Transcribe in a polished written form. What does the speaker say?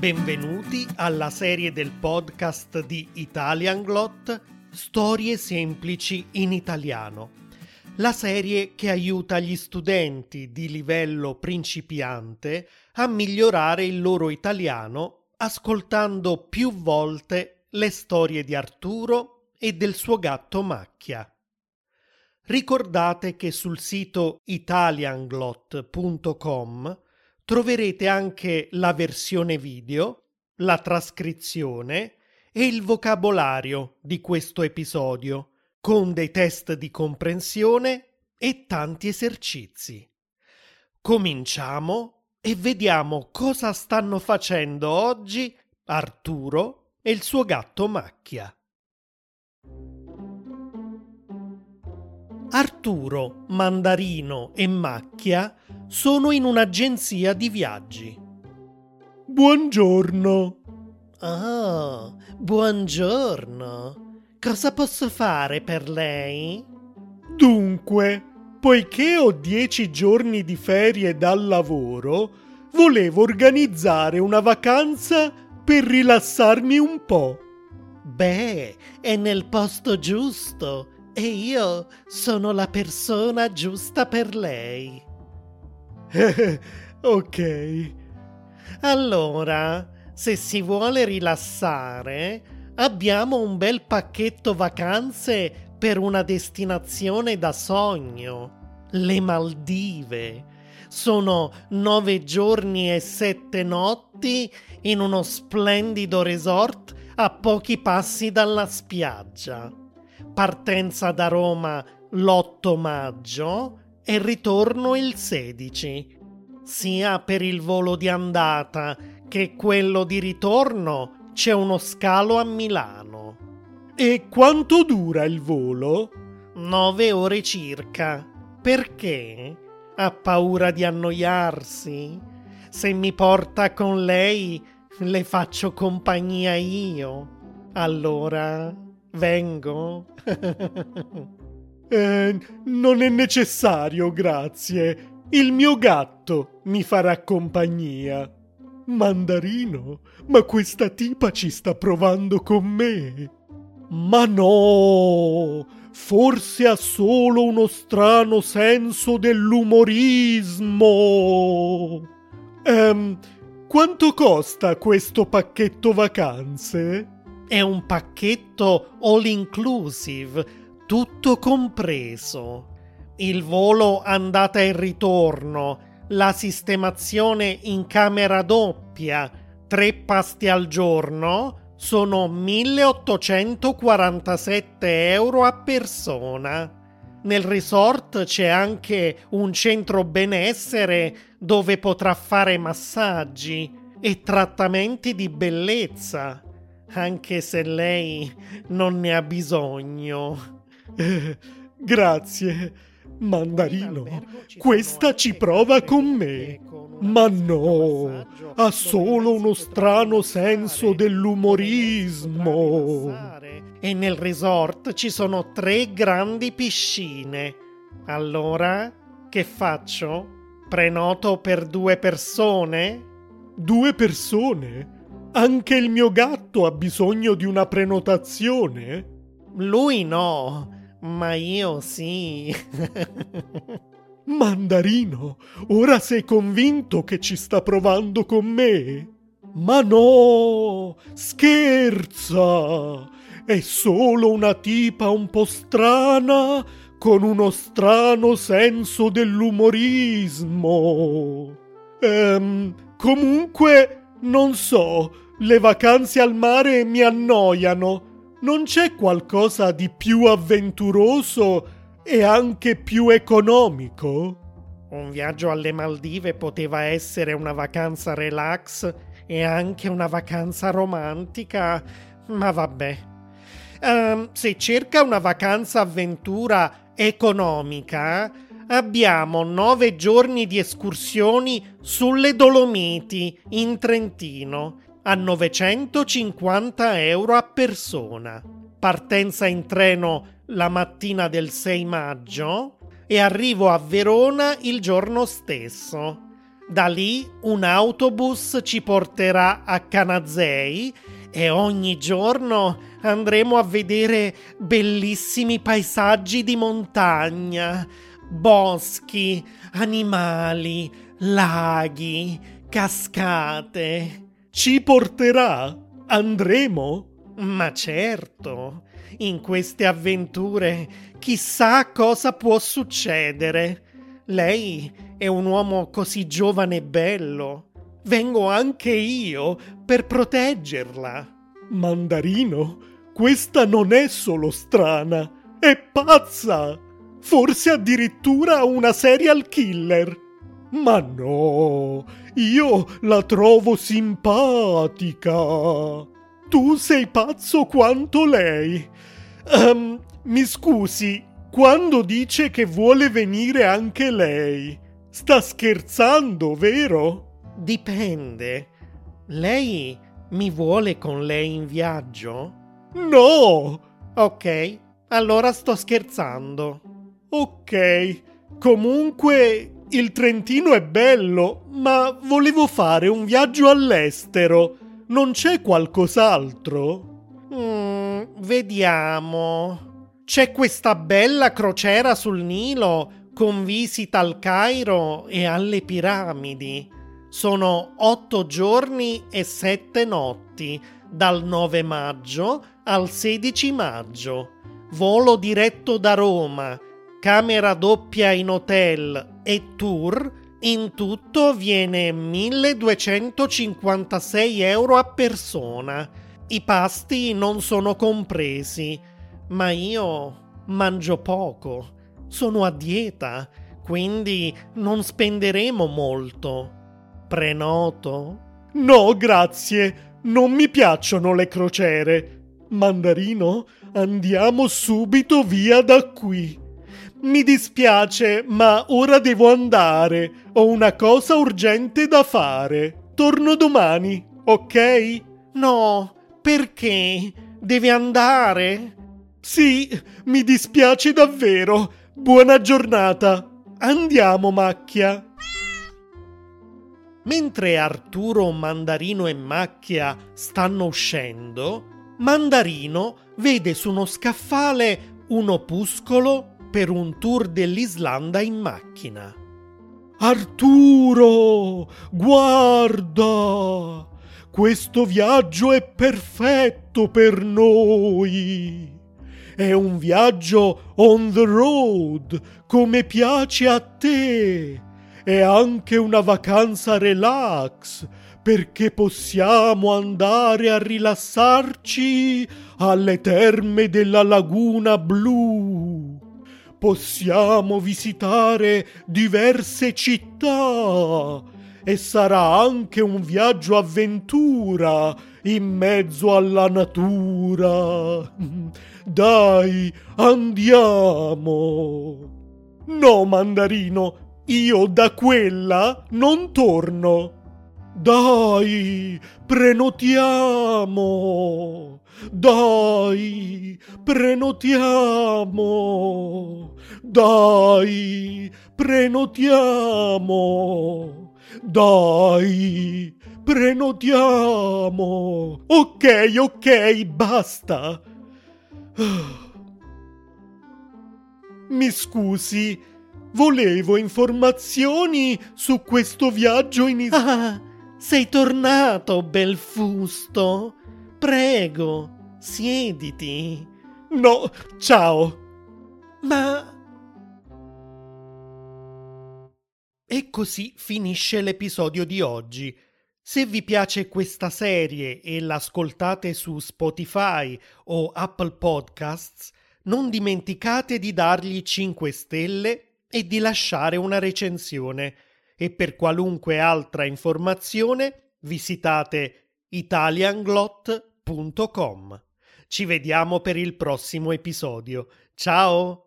Benvenuti alla serie del podcast di Italianglot Storie semplici in italiano. La serie che aiuta gli studenti di livello principiante a migliorare il loro italiano ascoltando più volte le storie di Arturo e del suo gatto Macchia. Ricordate che sul sito italianglot.com troverete anche la versione video, la trascrizione e il vocabolario di questo episodio, con dei test di comprensione e tanti esercizi. Cominciamo e vediamo cosa stanno facendo oggi Arturo e il suo gatto Macchia. Arturo, Mandarino e Macchia sono in un'agenzia di viaggi. Buongiorno. Oh, buongiorno. Cosa posso fare per lei? Dunque, poiché ho 10 giorni di ferie dal lavoro, volevo organizzare una vacanza per rilassarmi un po'. Beh, è nel posto giusto e io sono la persona giusta per lei. Ok. Allora, se si vuole rilassare, abbiamo un bel pacchetto vacanze per una destinazione da sogno, le Maldive. Sono 9 giorni e 7 notti in uno splendido resort a pochi passi dalla spiaggia. Partenza da Roma l'8 maggio e ritorno il 16. Sia per il volo di andata che quello di ritorno c'è uno scalo a Milano. E quanto dura il volo? 9 ore circa. Perché? Ha paura di annoiarsi? Se mi porta con lei, le faccio compagnia io. Allora, vengo? Non è necessario, grazie. Il mio gatto mi farà compagnia. Mandarino, ma questa tipa ci sta provando con me. Ma no, forse ha solo uno strano senso dell'umorismo. Quanto costa questo pacchetto vacanze? È un pacchetto all inclusive, tutto compreso. Il volo andata e ritorno, la sistemazione in camera doppia, 3 pasti al giorno, sono 1847 euro a persona. Nel resort c'è anche un centro benessere dove potrà fare massaggi e trattamenti di bellezza, anche se lei non ne ha bisogno. Grazie. Mandarino, questa ci prova con me. Ma no, ha solo uno strano senso dell'umorismo. E nel resort ci sono 3 grandi piscine. Allora, che faccio? Prenoto per 2 persone? 2 persone? Anche il mio gatto ha bisogno di una prenotazione? Lui no, ma io sì. Mandarino, ora sei convinto che ci sta provando con me? Ma no, scherza! È solo una tipa un po' strana con uno strano senso dell'umorismo. Comunque, non so, le vacanze al mare mi annoiano. Non c'è qualcosa di più avventuroso e anche più economico? Un viaggio alle Maldive poteva essere una vacanza relax e anche una vacanza romantica, ma vabbè. Se cerca una vacanza avventura economica, abbiamo 9 giorni di escursioni sulle Dolomiti in Trentino a 950 euro a persona. Partenza in treno la mattina del 6 maggio e arrivo a Verona il giorno stesso. Da lì un autobus ci porterà a Canazei e ogni giorno andremo a vedere bellissimi paesaggi di montagna, boschi, animali, laghi, cascate. Ci porterà? Andremo? Ma certo, in queste avventure chissà cosa può succedere. Lei è un uomo così giovane e bello. Vengo anche io per proteggerla. Mandarino, questa non è solo strana, è pazza! Forse addirittura una serial killer. Ma no, io la trovo simpatica. Tu sei pazzo quanto lei. Mi scusi, quando dice che vuole venire anche lei, sta scherzando, vero? Dipende. Lei mi vuole con lei in viaggio? No! Ok, allora sto scherzando. Ok, comunque il Trentino è bello, ma volevo fare un viaggio all'estero. Non c'è qualcos'altro? Vediamo. C'è questa bella crociera sul Nilo con visita al Cairo e alle piramidi. Sono 8 giorni e 7 notti, dal 9 maggio al 16 maggio. Volo diretto da Roma, camera doppia in hotel e tour. In tutto viene 1.256 euro a persona. I pasti non sono compresi, ma io mangio poco. Sono a dieta, quindi non spenderemo molto. Prenoto? No, grazie, non mi piacciono le crociere. Mandarino, andiamo subito via da qui. Mi dispiace, ma ora devo andare. Ho una cosa urgente da fare. Torno domani, ok? No, perché? Deve andare? Sì, mi dispiace davvero. Buona giornata. Andiamo, Macchia. Mentre Arturo, Mandarino e Macchia stanno uscendo, Mandarino vede su uno scaffale un opuscolo per un tour dell'Islanda in macchina. Arturo, guarda! Questo viaggio è perfetto per noi. È un viaggio on the road, come piace a te. È anche una vacanza relax, perché possiamo andare a rilassarci alle terme della Laguna Blu. Possiamo visitare diverse città e sarà anche un viaggio avventura in mezzo alla natura. Dai, andiamo. No, Mandarino, io da quella non torno. Dai, prenotiamo. Dai, prenotiamo. Dai, prenotiamo. Dai, prenotiamo. Ok, basta. Mi scusi, volevo informazioni su questo viaggio in Ah, sei tornato, bel fusto. Prego, siediti. No, ciao. Ma... E così finisce l'episodio di oggi. Se vi piace questa serie e l'ascoltate su Spotify o Apple Podcasts, non dimenticate di dargli 5 stelle e di lasciare una recensione. E per qualunque altra informazione visitate italianglot.com. Ci vediamo per il prossimo episodio. Ciao!